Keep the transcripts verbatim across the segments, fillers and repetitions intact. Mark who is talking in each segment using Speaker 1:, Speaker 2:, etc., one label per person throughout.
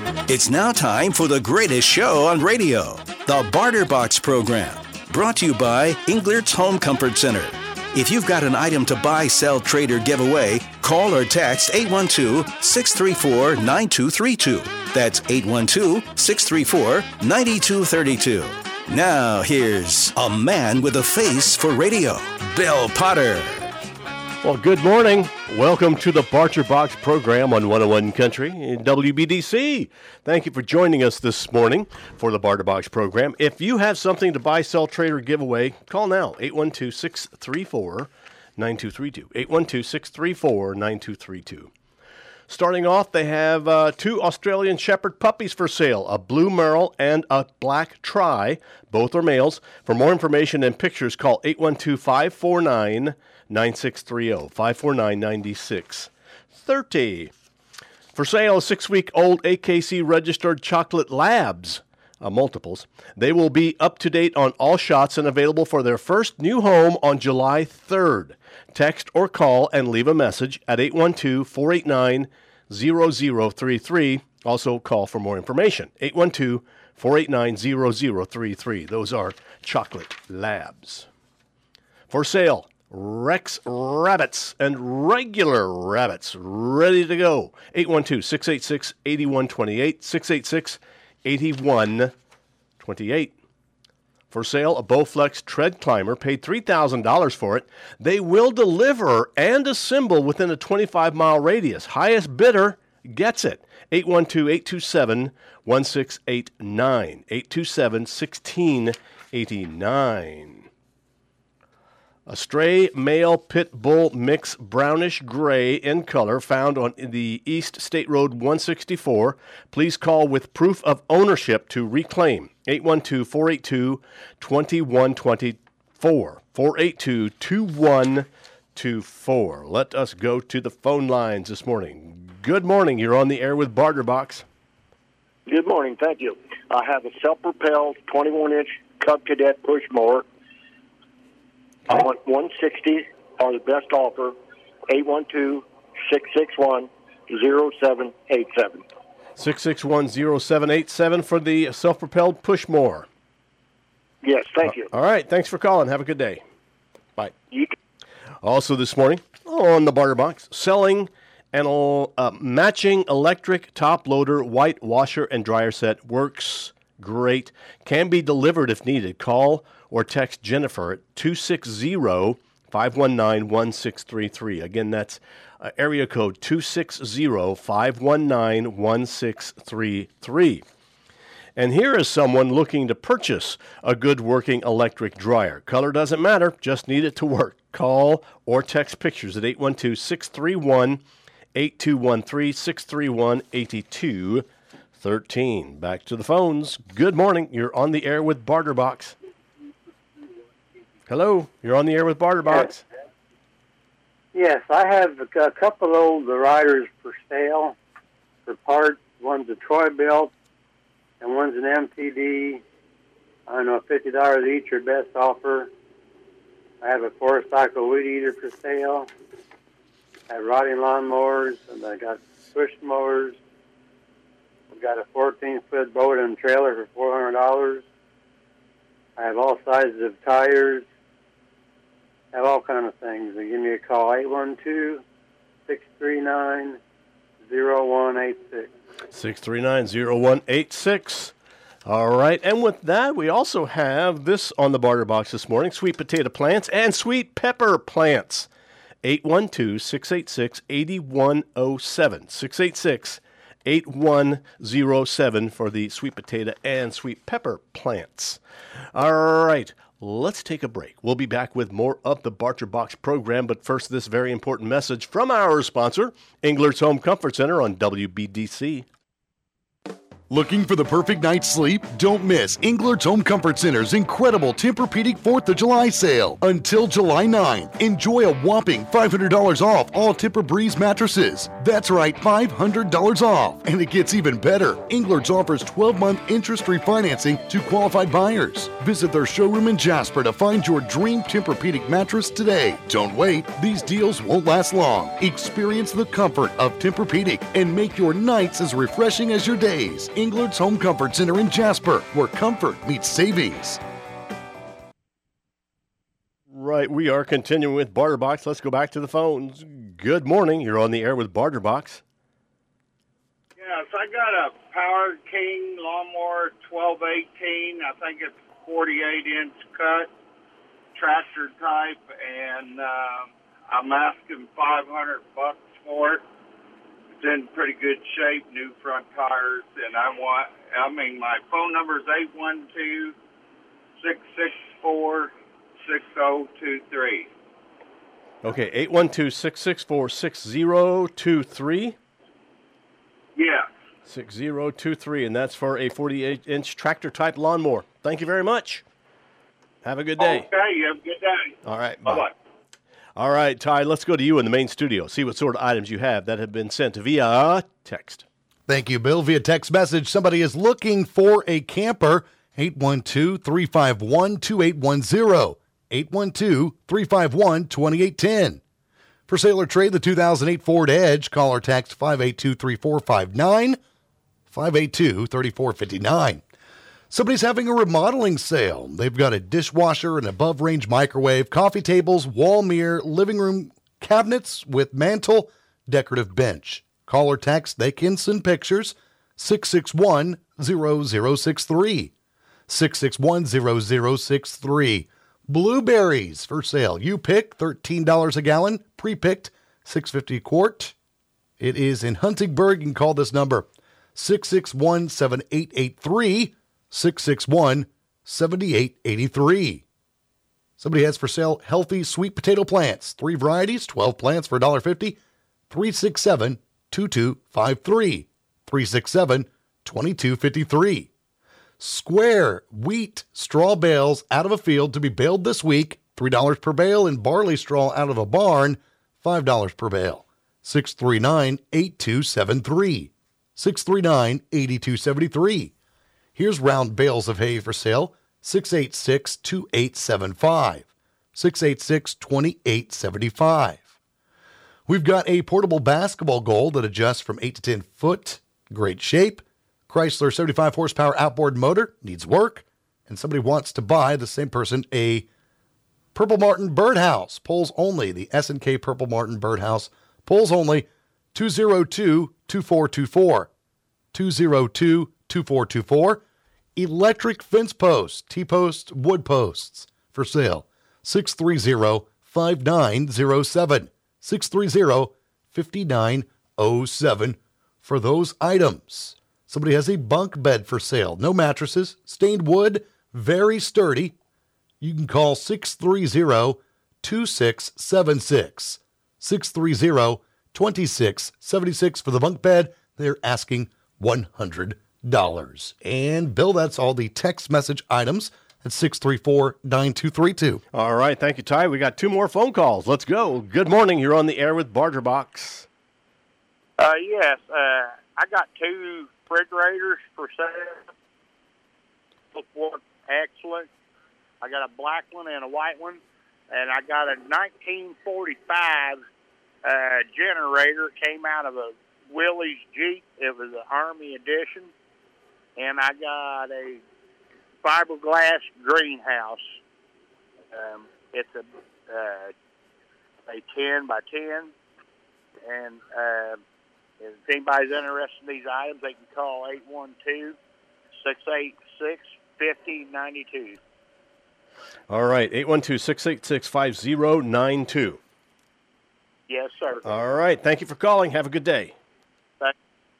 Speaker 1: It's now time for the greatest show on radio, the Barter Box program, brought to you by Englert's Home Comfort Center. If you've got an item to buy, sell, trade, or give away, call or text eight one two, six three four, nine two three two. That's eight one two, six three four, nine two three two. Now, here's a man with a face for radio, Bill Potter.
Speaker 2: Well, good morning. Welcome to the Barter Box program on one oh one Country in W B D C. Thank you for joining us this morning for the Barter Box program. If you have something to buy, sell, trade, or give away, call now, eight one two, six three four, nine two three two, eight one two, six three four, nine two three two. Starting off, they have uh, two Australian Shepherd puppies for sale, a blue Merle and a black Tri. Both are males. For more information and pictures, call eight one two, five four nine, nine six three zero, five four nine, nine six three zero. For sale, a six-week-old A K C-registered chocolate labs, uh, multiples. They will be up to date on all shots and available for their first new home on July third. Text or call and leave a message at eight one two, four eight nine, zero zero three three. Also call for more information, eight one two, four eight nine, zero zero three three. Those are chocolate labs. For sale, Rex rabbits and regular rabbits ready to go. eight one two, six eight six, eight one two eight, six eight six, eight one two eight. For sale, a Bowflex tread climber. Paid three thousand dollars for it. They will deliver and assemble within a twenty-five mile radius. Highest bidder gets it. eight one two, eight two seven, one six eight nine. eight two seven, one six eight nine. A stray male pit bull mix, brownish gray in color, found on the East State Road one sixty-four. Please call with proof of ownership to reclaim. eight one two, four eight two, two one two four. four eight two, two one two four. Let us go to the phone lines this morning. Good morning. You're on the air with Barter Box.
Speaker 3: Good morning. Thank you. I have a self-propelled twenty-one inch Cub Cadet push mower. I want one sixty or the best offer, eight one two, six six one, zero seven eight seven.
Speaker 2: six six one, zero seven eight seven for the self-propelled push mower.
Speaker 3: Yes, thank you.
Speaker 2: Uh, all right, thanks for calling. Have a good day. Bye.
Speaker 3: You
Speaker 2: Also this morning on the Barter Box, selling an uh, matching electric top loader, white washer and dryer set. Works great. Can be delivered if needed. Call or text Jennifer at two six zero, five one nine, one six three three. Again, that's uh, area code two six zero, five one nine, one six three three. And here is someone looking to purchase a good working electric dryer. Color doesn't matter, just need it to work. Call or text pictures at eight one two, six three one, eight two one three, six three one, eight two one three. Back to the phones. Good morning. You're on the air with Barter Box. Hello, you're on the air with Barter Box.
Speaker 4: Yes, I have a couple old riders for sale for parts. One's a Troy Belt and one's an M T D. I don't know, fifty dollars each or best offer. I have a four cycle weed eater for sale. I have riding lawnmowers, and I got push mowers. I've got a fourteen foot boat and trailer for four hundred dollars. I have all sizes of tires. I have all kind of things. And give me a call, eight one two, six three nine, zero one eight six.
Speaker 2: six three nine, zero one eight six. All right, and with that, we also have this on the Barter Box this morning, sweet potato plants and sweet pepper plants. eight one two, six eight six, eight one zero seven. six eight six, eight one zero seven for the sweet potato and sweet pepper plants. All right, let's take a break. We'll be back with more of the Barter Box program, but first, this very important message from our sponsor, Englert's Home Comfort Center on W B D C.
Speaker 5: Looking for the perfect night's sleep? Don't miss Englert's Home Comfort Center's incredible Tempur-Pedic fourth of July sale. Until July ninth, enjoy a whopping five hundred dollars off all Tempur-Breeze mattresses. That's right, five hundred dollars off. And it gets even better. Englert's offers twelve-month interest-free financing to qualified buyers. Visit their showroom in Jasper to find your dream Tempur-Pedic mattress today. Don't wait. These deals won't last long. Experience the comfort of Tempur-Pedic and make your nights as refreshing as your days. Englert's Home Comfort Center in Jasper, where comfort meets savings.
Speaker 2: Right, we are continuing with Barterbox. Let's go back to the phones. Good morning. You're on the air with Barterbox.
Speaker 6: Yes, I got a Power King lawnmower twelve eighteen. I think it's forty-eight inch cut, tractor type, and uh, I'm asking five hundred bucks for it. It's in pretty good shape, new front tires, and I want. I mean, my phone number is eight one two, six six four, six zero two three.
Speaker 2: Okay, eight one two, six six four, six zero two three.
Speaker 6: Yeah.
Speaker 2: six zero two three, and that's for a forty-eight inch tractor-type lawnmower. Thank you very much. Have a good day.
Speaker 6: Okay, you have a good day.
Speaker 2: All right, bye.
Speaker 6: Bye-bye.
Speaker 2: All right, Ty, let's go to you in the main studio. See what sort of items you have that have been sent via text.
Speaker 7: Thank you, Bill. Via text message, somebody is looking for a camper. eight one two, three five one, two eight one zero. eight one two, three five one, two eight one zero. For sale or trade, the two thousand eight Ford Edge. Call or text five eight two, three four five nine, five eight two, three four five nine. Somebody's having a remodeling sale. They've got a dishwasher, an above-range microwave, coffee tables, wall mirror, living room cabinets with mantle, decorative bench. Call or text, they can send pictures, six six one, zero zero six three. six six one, zero zero six three. Blueberries for sale. You pick, thirteen dollars a gallon. Pre-picked, six fifty a quart. It is in Huntingburg. You can call this number, six six one, seven eight eight three, six six one, seven eight eight three. Somebody has for sale healthy sweet potato plants. Three varieties, twelve plants for one dollar fifty. three six seven, two two five three. three six seven, two two five three. Square wheat straw bales out of a field to be baled this week, three dollars per bale, and barley straw out of a barn, five dollars per bale. six three nine, eight two seven three. six three nine, eight two seven three. Here's round bales of hay for sale, six eight six, two eight seven five. six eight six, two eight seven five. We've got a portable basketball goal that adjusts from eight to ten foot. Great shape. Chrysler seventy-five horsepower outboard motor needs work, and somebody wants to buy, the same person, a Purple Martin Birdhouse. Polls only. The S and K Purple Martin Birdhouse. Polls only. two zero two, two four two four. two zero two, two four two four. Electric fence posts, T-posts, wood posts for sale. six three zero, five nine zero seven. six three zero, five nine zero seven for those items. Somebody has a bunk bed for sale. No mattresses, stained wood, very sturdy. You can call six three zero, two six seven six. six three zero, two six seven six for the bunk bed. They're asking one hundred dollars. And Bill, that's all the text message items at six three four, nine two three two.
Speaker 2: All right, thank you, Ty. We got two more phone calls. Let's go. Good morning. You're on the air with Barterbox.
Speaker 6: Uh, yes, uh, I got two refrigerators for sale. Both work excellent. I got a black one and a white one, and I got a nineteen forty-five uh, generator. Came out of a Willys Jeep. It was an Army edition, and I got a fiberglass greenhouse. Um, it's a uh, a ten by ten, and uh, if anybody's interested in these items, they can call eight one two, six eight six, one five nine two.
Speaker 2: All right, eight one two, six eight six, five zero nine two.
Speaker 6: Yes, sir.
Speaker 2: All right, thank you for calling. Have a good day.
Speaker 6: Thank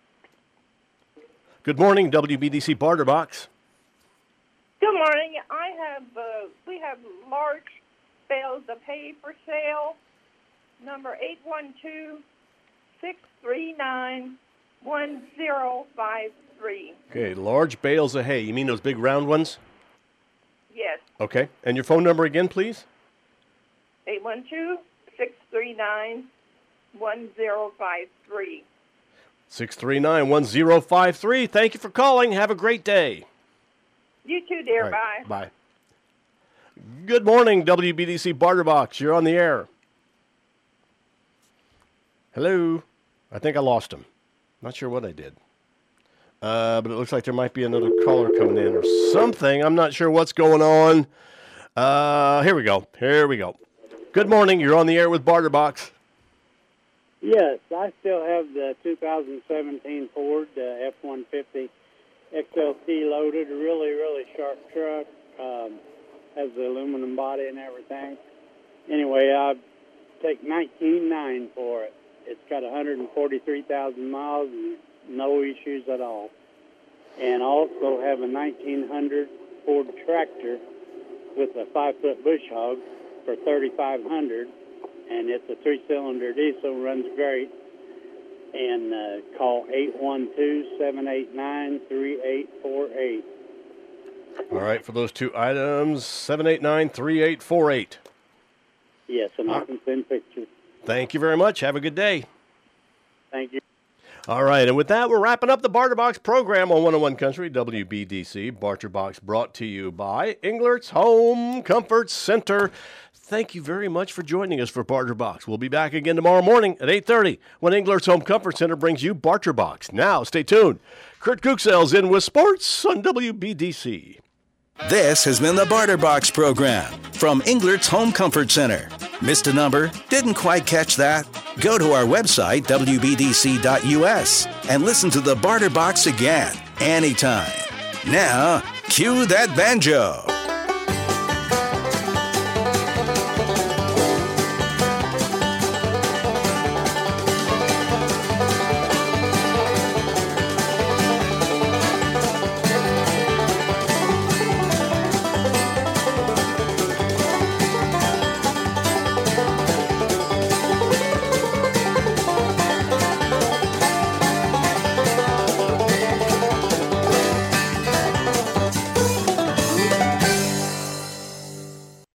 Speaker 2: Good morning, W B D C Barterbox.
Speaker 8: Good morning. I have uh, we have large bales of hay for sale. Number eight one two, six three nine, one zero five three.
Speaker 2: Okay, large bales of hay. You mean those big round ones?
Speaker 8: Yes.
Speaker 2: Okay, and your phone number again, please?
Speaker 8: eight one two, six three nine, one zero five three.
Speaker 2: six three nine, one zero five three. Thank you for calling. Have a great day.
Speaker 8: You too, dear.
Speaker 2: All right,
Speaker 8: Bye.
Speaker 2: Bye. Good morning, W B D C Barter Box. You're on the air. Hello. I think I lost him. Not sure what I did. Uh, but it looks like there might be another caller coming in or something. I'm not sure what's going on. Uh, here we go. Here we go. Good morning. You're on the air with Barter Box.
Speaker 9: Yes, I still have the two thousand seventeen Ford uh, F one fifty X L T loaded. Really, really sharp truck. Um, has the aluminum body and everything. Anyway, I take nineteen nine for it. It's got one hundred forty-three thousand miles and no issues at all. And I also have a nineteen hundred Ford tractor with a five-foot bush hog for thirty-five hundred dollars. And it's a three-cylinder diesel, runs great. And uh, call eight one two, seven eight nine, three eight four eight.
Speaker 2: All right, for those two items, seven eight nine, three eight four eight.
Speaker 9: Yes, and I can send pictures.
Speaker 2: Thank you very much. Have a good day.
Speaker 9: Thank you.
Speaker 2: All right, and with that, we're wrapping up the Barter Box program on one oh one Country, W B D C. Barter Box brought to you by Englert's Home Comfort Center. Thank you very much for joining us for Barter Box. We'll be back again tomorrow morning at eight thirty when Englert's Home Comfort Center brings you Barter Box. Now, stay tuned. Kurt Kuxell's in with sports on W B D C.
Speaker 1: This has been the Barter Box program from Englert's Home Comfort Center. Missed a number? Didn't quite catch that? Go to our website, W B D C dot U S, and listen to the Barter Box again, anytime. Now, cue that banjo.